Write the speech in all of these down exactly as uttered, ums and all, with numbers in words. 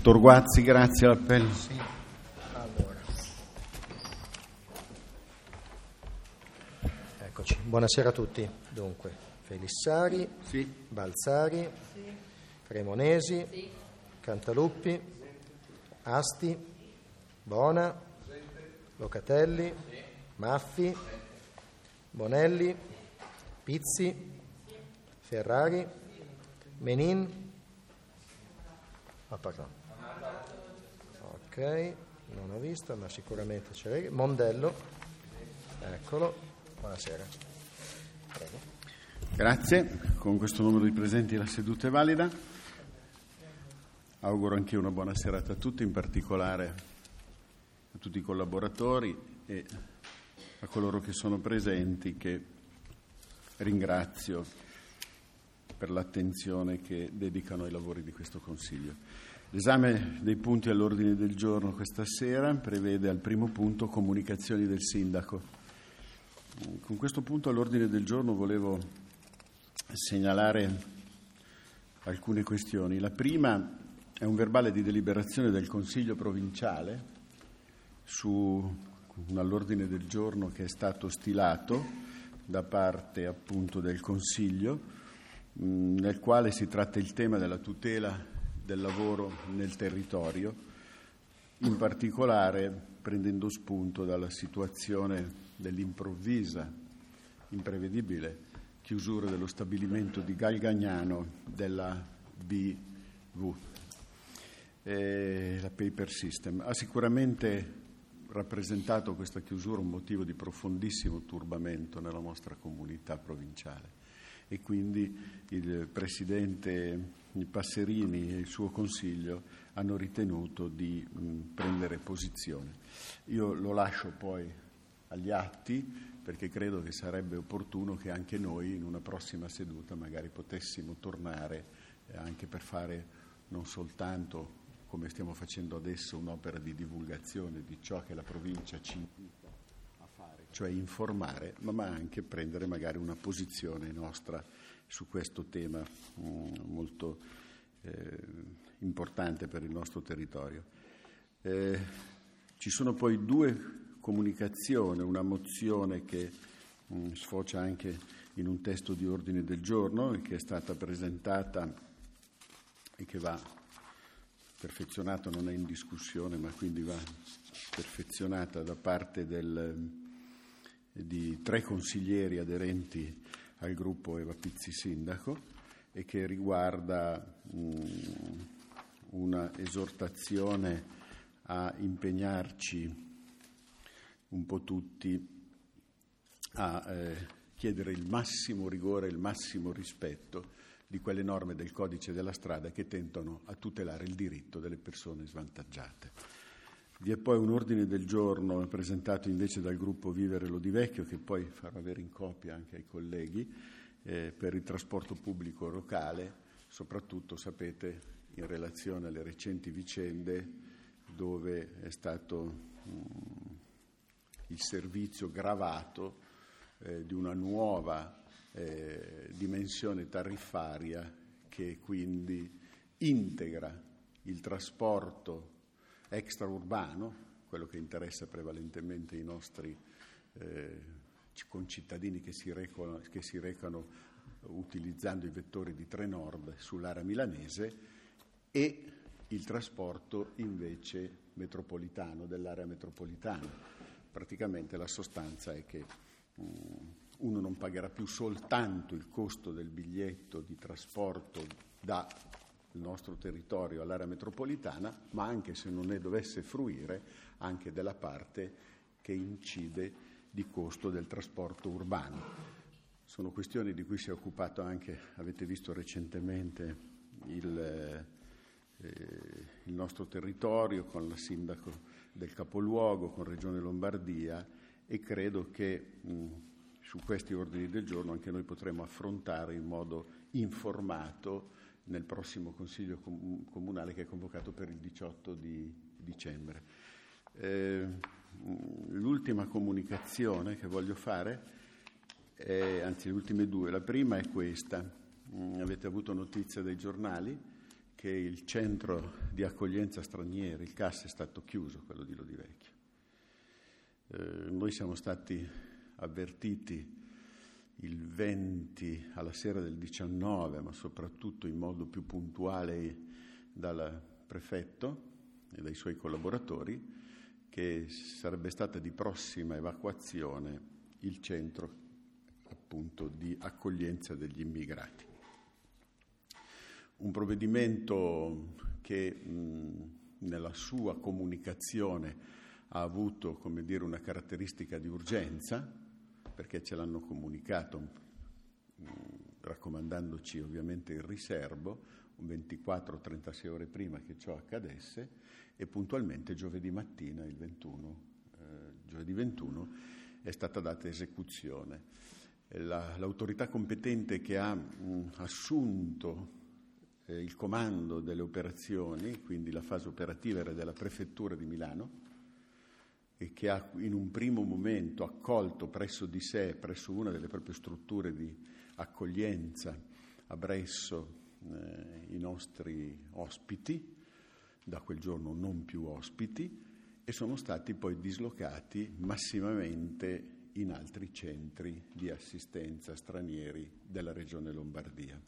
Dottor Guazzi, grazie, l'appello. Sì. Allora. Eccoci, buonasera a tutti. Dunque, Felissari, Sì. Balzari, sì. Cremonesi, sì. Cantaluppi, Asti, Bona, Locatelli, sì. Maffi, Bonelli, Pizzi, Ferrari, Menin, ah, pardon. Ok, non ho visto, ma sicuramente c'è Mondello. Eccolo, buonasera. Prego. Grazie, con questo numero di presenti la seduta è valida. Auguro anche una buona serata a tutti, in particolare a tutti i collaboratori e a coloro che sono presenti, che ringrazio per l'attenzione che dedicano ai lavori di questo Consiglio. L'esame dei punti all'ordine del giorno questa sera prevede al primo punto comunicazioni del Sindaco. Con questo punto all'ordine del giorno volevo segnalare alcune questioni. La prima è un verbale di deliberazione del Consiglio provinciale su un all'ordine del giorno che è stato stilato da parte appunto del Consiglio, nel quale si tratta il tema della tutela del lavoro nel territorio, in particolare prendendo spunto dalla situazione dell'improvvisa, imprevedibile chiusura dello stabilimento di Galgagnano della B V, eh, la Paper System. Ha sicuramente rappresentato questa chiusura un motivo di profondissimo turbamento nella nostra comunità provinciale. E quindi il Presidente Passerini e il suo Consiglio hanno ritenuto di mh, prendere posizione. Io lo lascio poi agli atti, perché credo che sarebbe opportuno che anche noi in una prossima seduta magari potessimo tornare eh, anche per fare non soltanto, come stiamo facendo adesso, un'opera di divulgazione di ciò che la provincia ci invita a fare, cioè informare, ma, ma anche prendere magari una posizione nostra su questo tema mh, molto eh, importante per il nostro territorio. Eh, ci sono poi due comunicazioni, una mozione che mh, sfocia anche in un testo di ordine del giorno e che è stata presentata e che va perfezionata, non è in discussione, ma quindi va perfezionata da parte del, di tre consiglieri aderenti al gruppo Eva Pizzi Sindaco, e che riguarda mh, una esortazione a impegnarci un po' tutti a eh, chiedere il massimo rigore, il massimo rispetto di quelle norme del codice della strada che tentano a tutelare il diritto delle persone svantaggiate. Vi è poi un ordine del giorno presentato invece dal gruppo Vivere Lodivecchio, che poi farò avere in copia anche ai colleghi, eh, per il trasporto pubblico locale, soprattutto, sapete, in relazione alle recenti vicende dove è stato mh, il servizio gravato eh, di una nuova eh, dimensione tariffaria che quindi integra il trasporto extraurbano, quello che interessa prevalentemente i nostri eh, concittadini che si, recano, che si recano utilizzando i vettori di Trenord sull'area milanese, e il trasporto invece metropolitano, dell'area metropolitana. Praticamente la sostanza è che um, uno non pagherà più soltanto il costo del biglietto di trasporto da il nostro territorio all'area metropolitana, ma anche, se non ne dovesse fruire, anche della parte che incide di costo del trasporto urbano. Sono questioni di cui si è occupato anche, avete visto recentemente, il, eh, il nostro territorio con la sindaco del capoluogo, con Regione Lombardia, e credo che mh, su questi ordini del giorno anche noi potremo affrontare in modo informato nel prossimo Consiglio Comunale che è convocato per il diciotto di dicembre. Eh, l'ultima comunicazione che voglio fare, è, anzi le ultime due, la prima è questa. Mm, avete avuto notizia dai giornali che il centro di accoglienza stranieri, il C A S, è stato chiuso, quello di Lodivecchio. Eh, noi siamo stati avvertiti il venti alla sera del diciannove, ma soprattutto in modo più puntuale dal prefetto e dai suoi collaboratori, che sarebbe stata di prossima evacuazione il centro appunto di accoglienza degli immigrati. Un provvedimento che mh, nella sua comunicazione ha avuto, come dire, una caratteristica di urgenza, perché ce l'hanno comunicato mh, raccomandandoci ovviamente il riservo, un ventiquattro trentasei ore prima che ciò accadesse, e puntualmente giovedì mattina, il ventuno, eh, giovedì ventuno, è stata data esecuzione. La, l'autorità competente che ha mh, assunto eh, il comando delle operazioni, quindi la fase operativa, era della Prefettura di Milano, e che ha in un primo momento accolto presso di sé, presso una delle proprie strutture di accoglienza a Bresso, eh, i nostri ospiti, da quel giorno non più ospiti, e sono stati poi dislocati massimamente in altri centri di assistenza stranieri della regione Lombardia.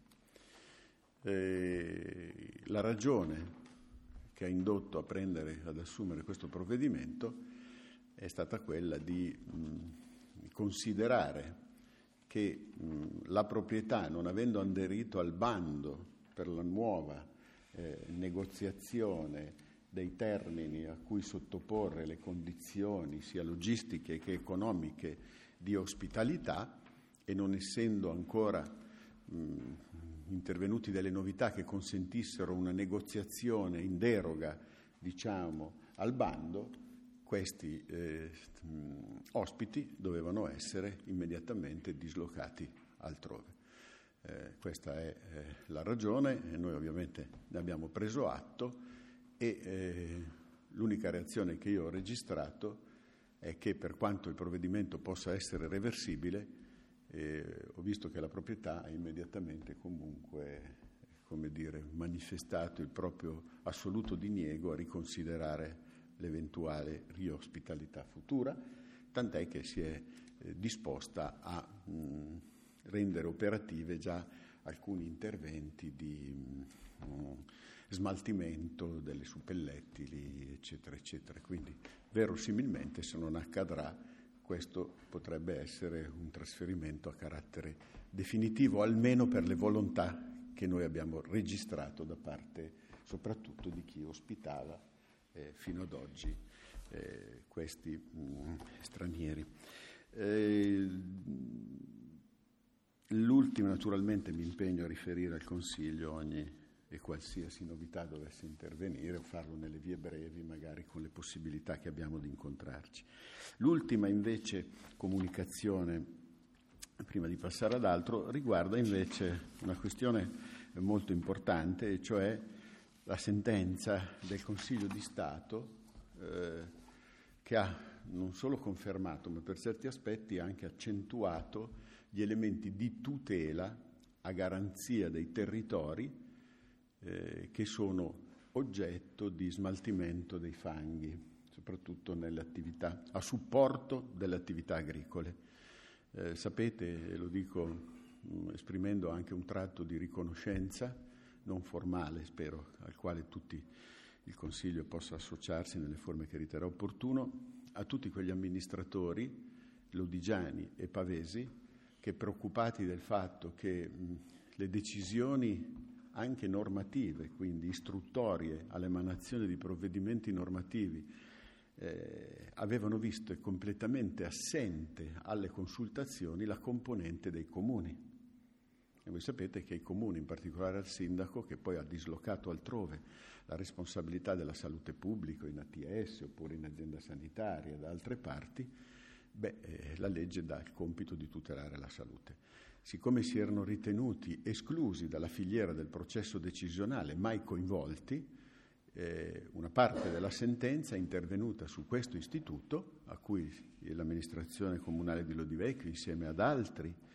Eh, la ragione che ha indotto a prendere, ad assumere questo provvedimento è stata quella di mh, considerare che mh, la proprietà, non avendo aderito al bando per la nuova eh, negoziazione dei termini a cui sottoporre le condizioni sia logistiche che economiche di ospitalità, e non essendo ancora mh, intervenuti delle novità che consentissero una negoziazione in deroga, diciamo, al bando, questi eh, ospiti dovevano essere immediatamente dislocati altrove. Eh, questa è eh, la ragione, e noi ovviamente ne abbiamo preso atto, e eh, l'unica reazione che io ho registrato è che, per quanto il provvedimento possa essere reversibile, eh, ho visto che la proprietà ha immediatamente comunque, come dire, manifestato il proprio assoluto diniego a riconsiderare l'eventuale riospitalità futura, tant'è che si è eh, disposta a mh, rendere operative già alcuni interventi di mh, smaltimento delle suppellettili, eccetera, eccetera. Quindi, verosimilmente, se non accadrà, questo potrebbe essere un trasferimento a carattere definitivo, almeno per le volontà che noi abbiamo registrato da parte soprattutto di chi ospitava Eh, fino ad oggi eh, questi mh, stranieri. Eh, l'ultimo, naturalmente, mi impegno a riferire al Consiglio ogni e qualsiasi novità dovesse intervenire, o farlo nelle vie brevi, magari con le possibilità che abbiamo di incontrarci. L'ultima, invece, comunicazione, prima di passare ad altro, riguarda invece una questione molto importante, e cioè la sentenza del Consiglio di Stato eh, che ha non solo confermato, ma per certi aspetti anche accentuato gli elementi di tutela a garanzia dei territori eh, che sono oggetto di smaltimento dei fanghi, soprattutto nelle attività, a supporto delle attività agricole. Eh, sapete, e lo dico mh, esprimendo anche un tratto di riconoscenza non formale, spero, al quale tutti il Consiglio possa associarsi nelle forme che riterrà opportuno, a tutti quegli amministratori lodigiani e pavesi che, preoccupati del fatto che mh, le decisioni anche normative, quindi istruttorie all'emanazione di provvedimenti normativi, eh, avevano visto completamente assente alle consultazioni la componente dei comuni. E voi sapete che i comuni, in particolare al sindaco, che poi ha dislocato altrove la responsabilità della salute pubblica in A T S oppure in azienda sanitaria da altre parti, beh, eh, la legge dà il compito di tutelare la salute. Siccome si erano ritenuti esclusi dalla filiera del processo decisionale, mai coinvolti, eh, una parte della sentenza è intervenuta su questo istituto, a cui l'amministrazione comunale di Lodivecchio, insieme ad altri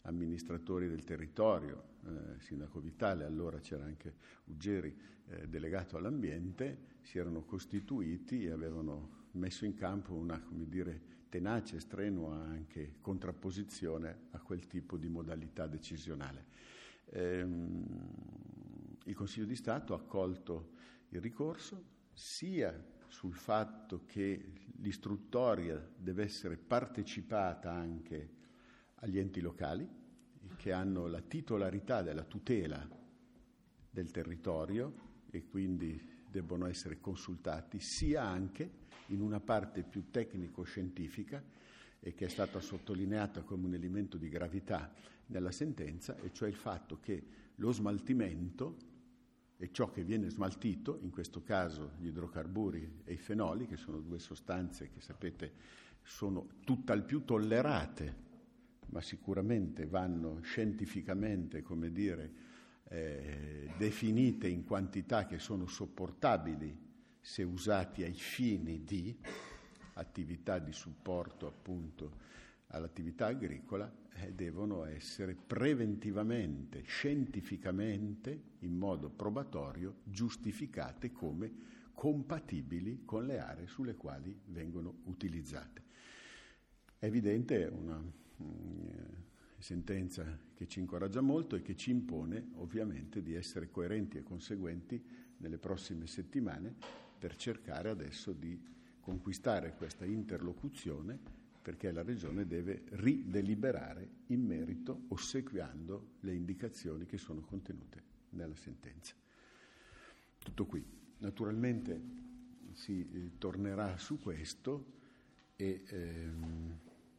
amministratori del territorio, eh, sindaco Vitale, allora c'era anche Uggeri, eh, delegato all'ambiente, si erano costituiti e avevano messo in campo una, come dire, tenace, strenua anche contrapposizione a quel tipo di modalità decisionale. Ehm, il Consiglio di Stato ha accolto il ricorso sia sul fatto che l'istruttoria deve essere partecipata anche agli enti locali, che hanno la titolarità della tutela del territorio e quindi debbono essere consultati, sia anche in una parte più tecnico-scientifica e che è stata sottolineata come un elemento di gravità nella sentenza, e cioè il fatto che lo smaltimento e ciò che viene smaltito, in questo caso gli idrocarburi e i fenoli, che sono due sostanze che sapete sono tutt'al più tollerate, ma sicuramente vanno scientificamente, come dire, eh, definite in quantità che sono sopportabili se usati ai fini di attività di supporto appunto all'attività agricola, eh, devono essere preventivamente, scientificamente, in modo probatorio, giustificate come compatibili con le aree sulle quali vengono utilizzate. È evidente, è una mh, sentenza che ci incoraggia molto e che ci impone ovviamente di essere coerenti e conseguenti nelle prossime settimane per cercare adesso di conquistare questa interlocuzione, perché la Regione deve rideliberare in merito, ossequiando le indicazioni che sono contenute nella sentenza. Tutto qui. Naturalmente si eh, tornerà su questo e ehm,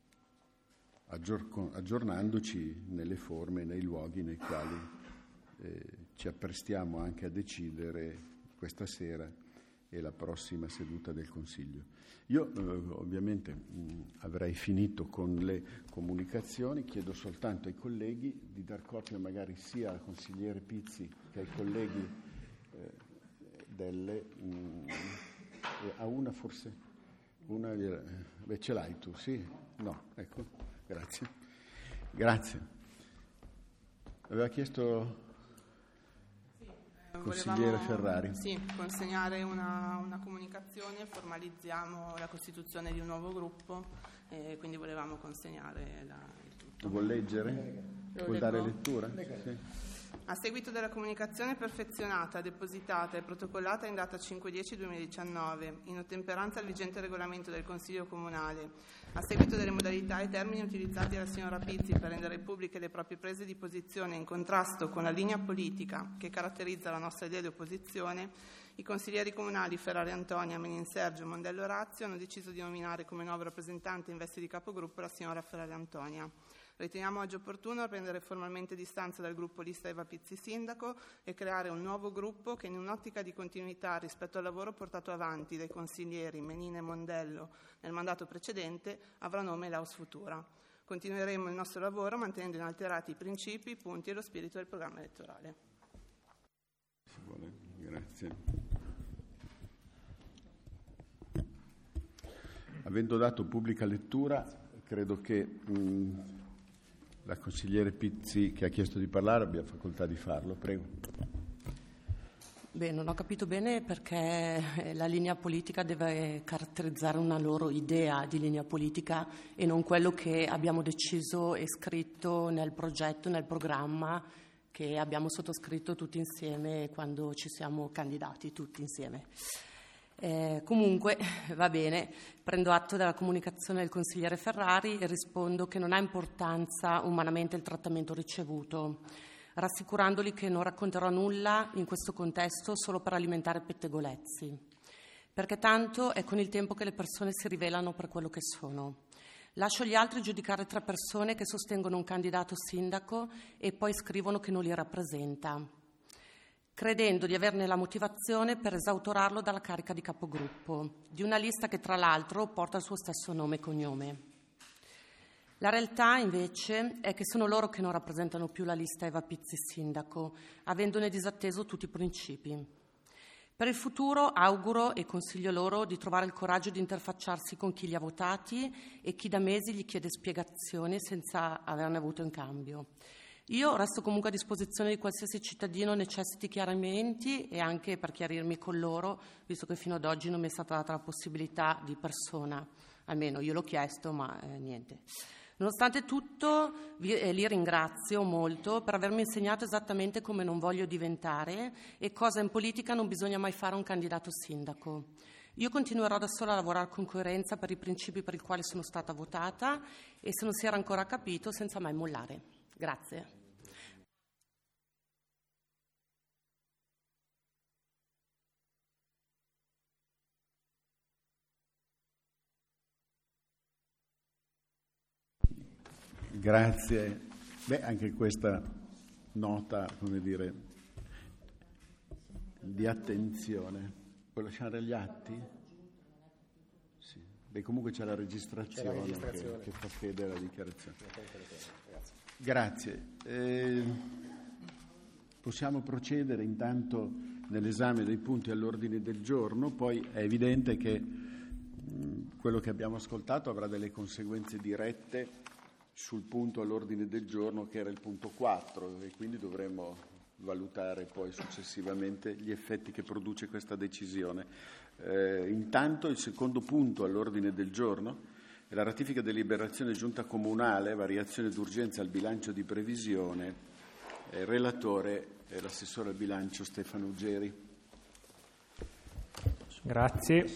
aggior- aggiornandoci nelle forme, nei luoghi nei quali eh, ci apprestiamo anche a decidere questa sera e la prossima seduta del Consiglio. Io eh, ovviamente mh, avrei finito con le comunicazioni, chiedo soltanto ai colleghi di dar copia magari sia al consigliere Pizzi che ai colleghi eh, delle... Mh, eh, a una forse? Una, eh, beh, ce l'hai tu, sì? No, ecco, grazie. Grazie. Aveva chiesto... Consigliere Volevamo, Ferrari. Sì, consegnare una, una comunicazione, formalizziamo la costituzione di un nuovo gruppo e quindi volevamo consegnare la, il tutto. Vuol leggere? Lo Vuol leggo? dare lettura? Sì. A seguito della comunicazione perfezionata, depositata e protocollata in data cinque dieci duemiladiciannove, in ottemperanza al vigente regolamento del Consiglio Comunale, a seguito delle modalità e termini utilizzati dalla signora Pizzi per rendere pubbliche le proprie prese di posizione in contrasto con la linea politica che caratterizza la nostra idea di opposizione, i consiglieri comunali Ferrari Antonia, Menin Sergio e Mondello Orazio hanno deciso di nominare come nuovo rappresentante in veste di capogruppo la signora Ferrari Antonia. Riteniamo oggi opportuno prendere formalmente distanza dal gruppo Lista Eva Pizzi Sindaco e creare un nuovo gruppo che, in un'ottica di continuità rispetto al lavoro portato avanti dai consiglieri Menin e Mondello nel mandato precedente, avrà nome Laus Futura. Continueremo il nostro lavoro mantenendo inalterati i principi, i punti e lo spirito del programma elettorale. Si vuole. Grazie. Avendo dato pubblica lettura, credo che mh, la consigliere Pizzi, che ha chiesto di parlare, abbia facoltà di farlo. Prego. Beh, non ho capito bene perché la linea politica deve caratterizzare una loro idea di linea politica e non quello che abbiamo deciso e scritto nel progetto, nel programma che abbiamo sottoscritto tutti insieme quando ci siamo candidati tutti insieme. Eh, comunque va bene, prendo atto della comunicazione del consigliere Ferrari e rispondo che non ha importanza umanamente il trattamento ricevuto, rassicurandoli che non racconterò nulla in questo contesto solo per alimentare pettegolezzi, perché tanto è con il tempo che le persone si rivelano per quello che sono. Lascio agli altri giudicare tre persone che sostengono un candidato sindaco e poi scrivono che non li rappresenta, credendo di averne la motivazione per esautorarlo dalla carica di capogruppo, di una lista che tra l'altro porta il suo stesso nome e cognome. La realtà invece è che sono loro che non rappresentano più la lista Eva Pizzi Sindaco, avendone disatteso tutti i principi. Per il futuro auguro e consiglio loro di trovare il coraggio di interfacciarsi con chi li ha votati e chi da mesi gli chiede spiegazioni senza averne avuto in cambio. Io resto comunque a disposizione di qualsiasi cittadino necessiti chiarimenti e anche per chiarirmi con loro, visto che fino ad oggi non mi è stata data la possibilità di persona, almeno io l'ho chiesto, ma eh, niente. Nonostante tutto, vi, eh, li ringrazio molto per avermi insegnato esattamente come non voglio diventare e cosa in politica non bisogna mai fare un candidato sindaco. Io continuerò da sola a lavorare con coerenza per i principi per i quali sono stata votata e, se non si era ancora capito, senza mai mollare. Grazie. Grazie. Beh, anche questa nota, come dire, di attenzione. Puoi lasciare gli atti? Sì. Beh, comunque c'è la registrazione, c'è la registrazione. Che, che fa fede alla dichiarazione. Grazie. Grazie. Eh, possiamo procedere intanto nell'esame dei punti all'ordine del giorno, poi è evidente che mh, quello che abbiamo ascoltato avrà delle conseguenze dirette sul punto all'ordine del giorno che era il punto quattro e quindi dovremo valutare poi successivamente gli effetti che produce questa decisione. Eh, intanto il secondo punto all'ordine del giorno è la ratifica deliberazione giunta comunale, variazione d'urgenza al bilancio di previsione. Eh, relatore è l'assessore al bilancio Stefano Uggeri. Grazie.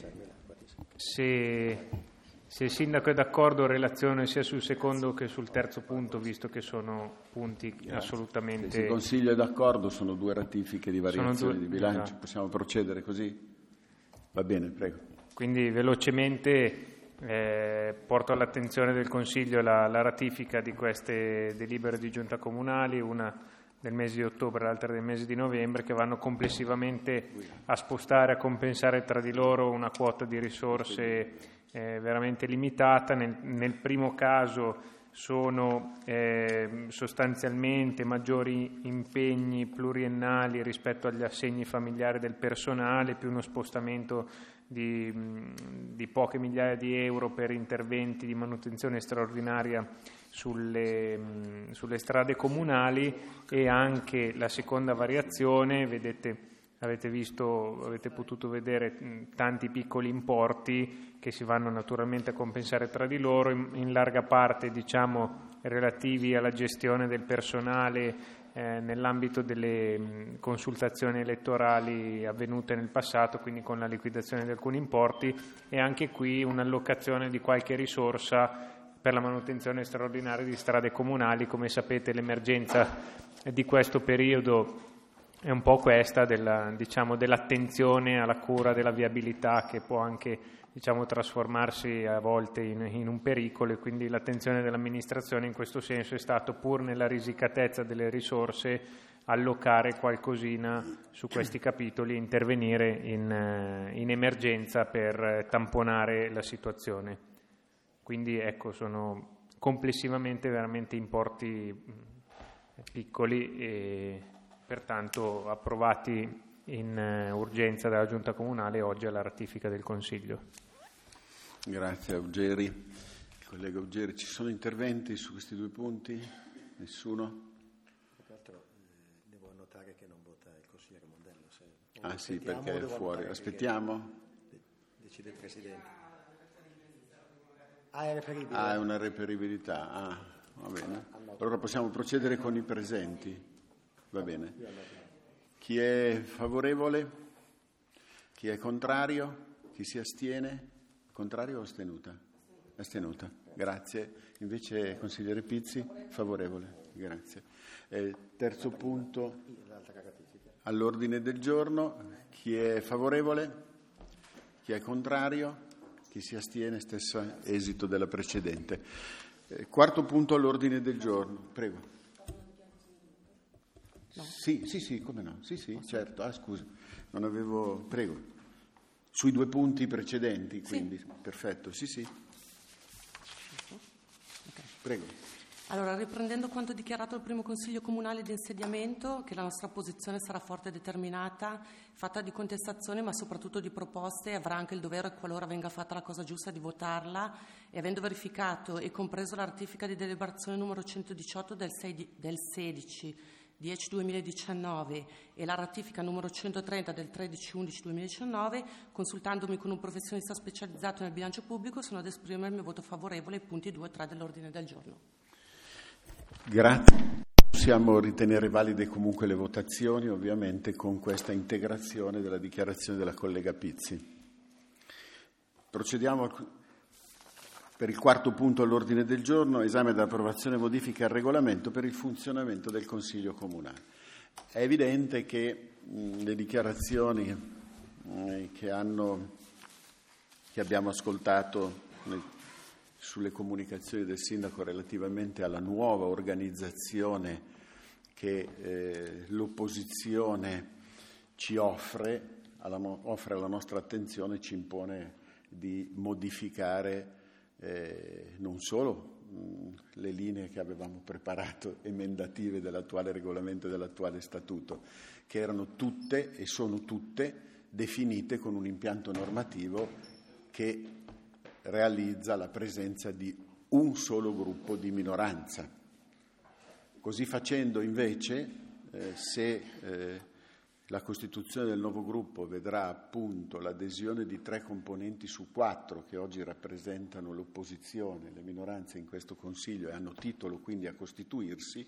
Se... Se il Sindaco è d'accordo, relazione sia sul secondo che sul terzo punto, visto che sono punti Grazie. assolutamente... Se il Consiglio è d'accordo, sono due ratifiche di variazione due... di bilancio. Esatto. Possiamo procedere così? Va bene, prego. Quindi velocemente eh, porto all'attenzione del Consiglio la, la ratifica di queste delibere di giunta comunali, una del mese di ottobre e l'altra del mese di novembre, che vanno complessivamente a spostare, a compensare tra di loro una quota di risorse Eh, veramente limitata. Nel, nel primo caso sono eh, sostanzialmente maggiori impegni pluriennali rispetto agli assegni familiari del personale, più uno spostamento di, di poche migliaia di euro per interventi di manutenzione straordinaria sulle, sulle strade comunali, e anche la seconda variazione, vedete, avete visto, avete potuto vedere mh, tanti piccoli importi che si vanno naturalmente a compensare tra di loro, in, in larga parte diciamo relativi alla gestione del personale eh, nell'ambito delle mh, consultazioni elettorali avvenute nel passato, quindi con la liquidazione di alcuni importi, e anche qui un'allocazione di qualche risorsa per la manutenzione straordinaria di strade comunali. Come sapete, l'emergenza di questo periodo è un po' questa della, diciamo, dell'attenzione alla cura della viabilità, che può anche, diciamo, trasformarsi a volte in, in un pericolo, e quindi l'attenzione dell'amministrazione in questo senso è stato, pur nella risicatezza delle risorse, allocare qualcosina su questi capitoli e intervenire in, in emergenza per tamponare la situazione. Quindi ecco, sono complessivamente veramente importi piccoli e pertanto approvati in urgenza dalla Giunta Comunale e oggi alla ratifica del Consiglio. Grazie a Uggeri. Il collega Uggeri, ci sono interventi su questi due punti? Nessuno? Tra l'altro eh, devo annotare che non vota il consigliere Mondello. Se ah sì, perché è fuori. Aspettiamo? Decide il Presidente. Ah, è reperibile? Ah, è una reperibilità. Ah, va bene. Allora possiamo procedere con i presenti. Va bene. Chi è favorevole? Chi è contrario? Chi si astiene? Contrario o astenuta? Astenuta. Grazie. Invece consigliere Pizzi, favorevole. Grazie. Eh, terzo punto all'ordine del giorno. Chi è favorevole? Chi è contrario? Chi si astiene? Stesso esito della precedente. Eh, quarto punto all'ordine del giorno. Prego. No. Sì, sì, sì, come no? Sì, sì, certo. Ah, scusa, non avevo... Prego. Sui due punti precedenti, quindi. Sì. Perfetto, sì, sì. Okay. Prego. Allora, riprendendo quanto dichiarato al primo Consiglio Comunale di insediamento, che la nostra posizione sarà forte e determinata, fatta di contestazioni ma soprattutto di proposte, e avrà anche il dovere, qualora venga fatta la cosa giusta, di votarla, e avendo verificato e compreso la ratifica di deliberazione numero centodiciotto del, sei di, del sedici dieci duemiladiciannove e la ratifica numero centotrenta del tredici undici duemiladiciannove, consultandomi con un professionista specializzato nel bilancio pubblico, sono ad esprimere il mio voto favorevole ai punti due e tre dell'ordine del giorno. Grazie. Possiamo ritenere valide comunque le votazioni, ovviamente con questa integrazione della dichiarazione della collega Pizzi. Procediamo per il quarto punto all'ordine del giorno, esame dell'approvazione e modifiche al regolamento per il funzionamento del Consiglio Comunale. È evidente che mh, le dichiarazioni mh, che, hanno, che abbiamo ascoltato nel, sulle comunicazioni del Sindaco relativamente alla nuova organizzazione che eh, l'opposizione ci offre, alla, offre alla nostra attenzione, ci impone di modificare eh, non solo mh, le linee che avevamo preparato emendative dell'attuale regolamento e dell'attuale statuto, che erano tutte e sono tutte definite con un impianto normativo che realizza la presenza di un solo gruppo di minoranza. Così facendo, invece, eh, se eh, la costituzione del nuovo gruppo vedrà appunto l'adesione di tre componenti su quattro che oggi rappresentano l'opposizione, le minoranze in questo Consiglio e hanno titolo quindi a costituirsi,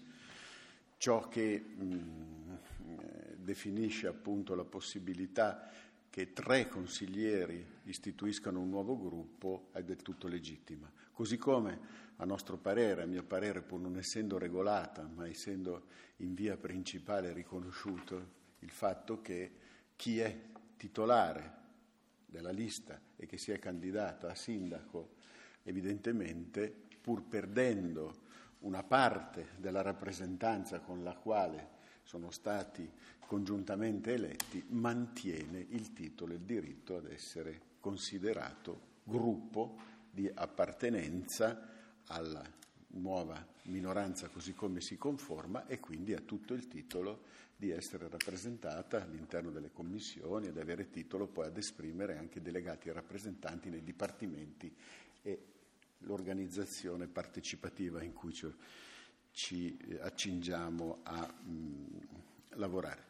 ciò che mh, definisce appunto la possibilità che tre consiglieri istituiscano un nuovo gruppo è del tutto legittima. Così come, a nostro parere, a mio parere, pur non essendo regolata, ma essendo in via principale riconosciuto il fatto che chi è titolare della lista e che si è candidato a sindaco, evidentemente, pur perdendo una parte della rappresentanza con la quale sono stati congiuntamente eletti, mantiene il titolo e il diritto ad essere considerato gruppo di appartenenza alla nuova minoranza così come si conforma e quindi ha tutto il titolo di essere rappresentata all'interno delle commissioni ed avere titolo poi ad esprimere anche delegati e rappresentanti nei dipartimenti e l'organizzazione partecipativa in cui ci, ci accingiamo a mh, lavorare.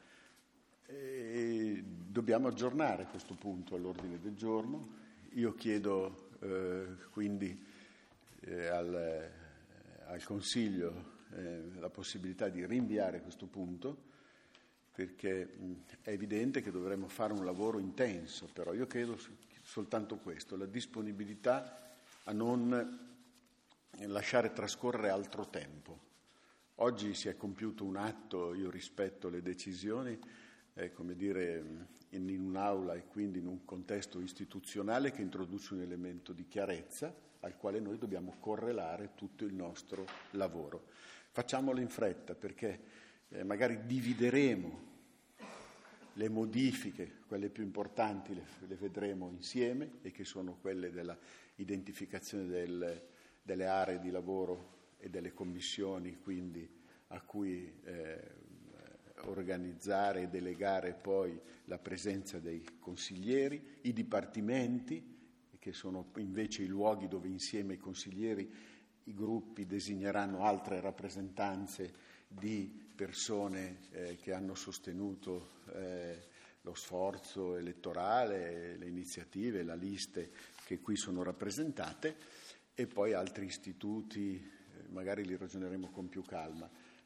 E dobbiamo aggiornare questo punto all'ordine del giorno. Io chiedo eh, quindi eh, al, al Consiglio eh, la possibilità di rinviare questo punto, perché mh, è evidente che dovremmo fare un lavoro intenso, però io credo soltanto questo, la disponibilità a non lasciare trascorrere altro tempo. Oggi si è compiuto un atto, io rispetto le decisioni, eh, come dire, in, in un'aula e quindi in un contesto istituzionale che introduce un elemento di chiarezza al quale noi dobbiamo correlare tutto il nostro lavoro. Facciamolo in fretta perché eh, magari divideremo le modifiche, quelle più importanti le, le vedremo insieme e che sono quelle della identificazione del, delle aree di lavoro e delle commissioni quindi a cui eh, organizzare e delegare poi la presenza dei consiglieri, i dipartimenti che sono invece i luoghi dove insieme ai consiglieri i gruppi designeranno altre rappresentanze di persone eh, che hanno sostenuto eh, lo sforzo elettorale, le iniziative, le liste che qui sono rappresentate e poi altri istituti, eh, magari li ragioneremo con più calma.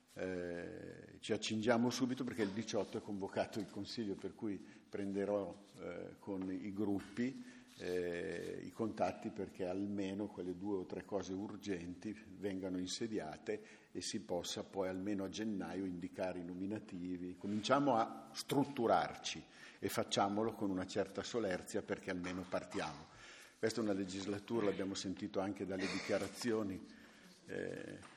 Eh, ci accingiamo subito perché il diciotto è convocato il Consiglio, per cui prenderò eh, con i gruppi eh, i contatti perché almeno quelle due o tre cose urgenti vengano insediate e si possa poi almeno a gennaio indicare i nominativi. Cominciamo a strutturarci e facciamolo con una certa solerzia perché almeno partiamo. Questa è una legislatura, l'abbiamo sentito anche dalle dichiarazioni eh,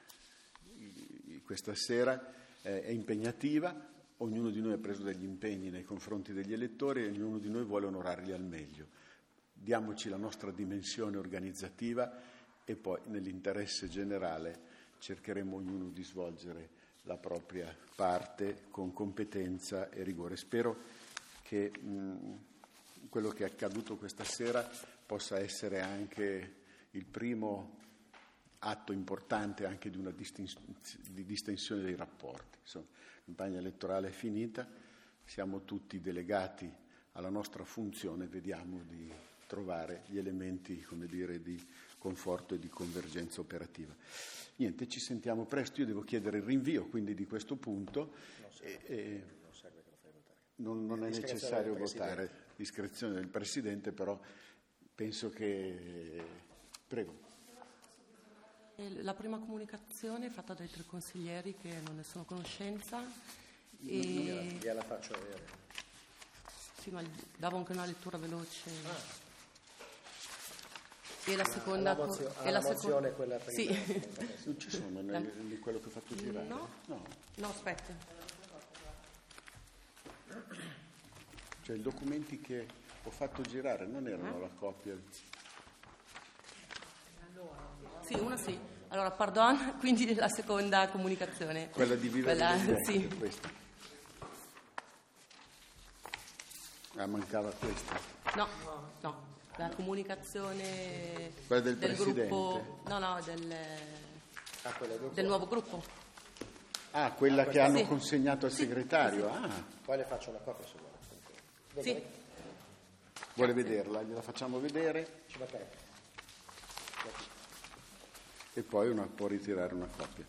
questa sera, eh, è impegnativa, ognuno di noi ha preso degli impegni nei confronti degli elettori e ognuno di noi vuole onorarli al meglio. Diamoci la nostra dimensione organizzativa e poi nell'interesse generale cercheremo ognuno di svolgere la propria parte con competenza e rigore. Spero che mh, quello che è accaduto questa sera possa essere anche il primo atto importante anche di una distins- di distensione dei rapporti. Insomma, la campagna elettorale è finita, siamo tutti delegati alla nostra funzione, vediamo di trovare gli elementi, come dire, di conforto e di convergenza operativa. Niente, ci sentiamo presto. Io devo chiedere il rinvio quindi di questo punto. Non serve, e, non serve che lo fai votare. Non, non è necessario votare, discrezione del Presidente, però penso che... Prego. La prima comunicazione è fatta dai tre consiglieri che non ne sono a conoscenza. E... Gliela, gliela faccio avere. Sì, ma davo anche una lettura veloce. Ah. E la seconda... La, mozio- e la la mozione, seco- quella prima. Sì. Non ci sono nel, di quello che ho fatto girare? No, no. no aspetta. Cioè i documenti che ho fatto girare non erano Eh? la copia? Sì, una sì. Allora, pardon, quindi la seconda comunicazione. Quella di Viva Quella, Villa sì. Questa. Ah, mancava questa. No, no. La comunicazione Quella del Presidente? gruppo, no, no, del, Ah, quella del, del nuovo gruppo. Ah, quella Ah, che questa hanno sì. consegnato al Sì, segretario. sì, sì. Ah, Poi le faccio una copia se vuole. Dov'è? Sì, vuole vederla? Gliela facciamo vedere Ci va e poi una, può ritirare una copia.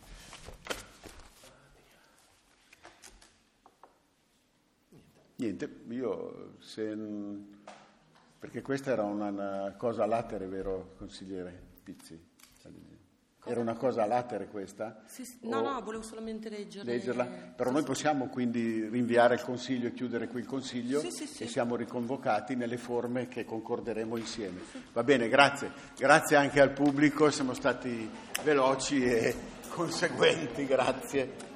Niente, io se... Perché questa era una, una cosa a latere, vero consigliere Pizzi? Era una cosa a latere questa? sì, sì. No, O no, volevo solamente leggerla. leggerla? Però noi possiamo quindi rinviare il Consiglio e chiudere qui il Consiglio Sì, sì, sì. e siamo riconvocati nelle forme che concorderemo insieme. Va bene, grazie. Grazie anche al pubblico, siamo stati veloci e conseguenti, grazie.